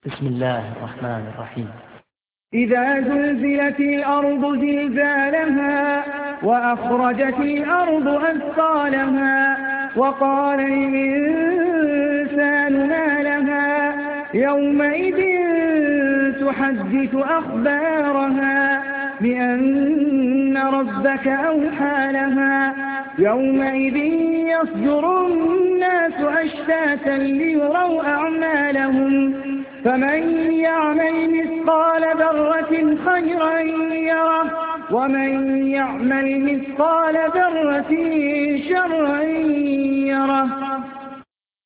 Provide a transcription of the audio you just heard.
بسم الله الرحمن الرحيم. إذا زلزلت الأرض زلزالها وأخرجت الأرض أثقالها وقال الإنسان ما لها يومئذ تحدث أخبارها بأن ربك أوحى لها يومئذ يصدر الناس أشتاتا ليروا أعمالهم فمن يعمل مثقال ذرة خيرا يره ومن يعمل مثقال ذرة شرا يره.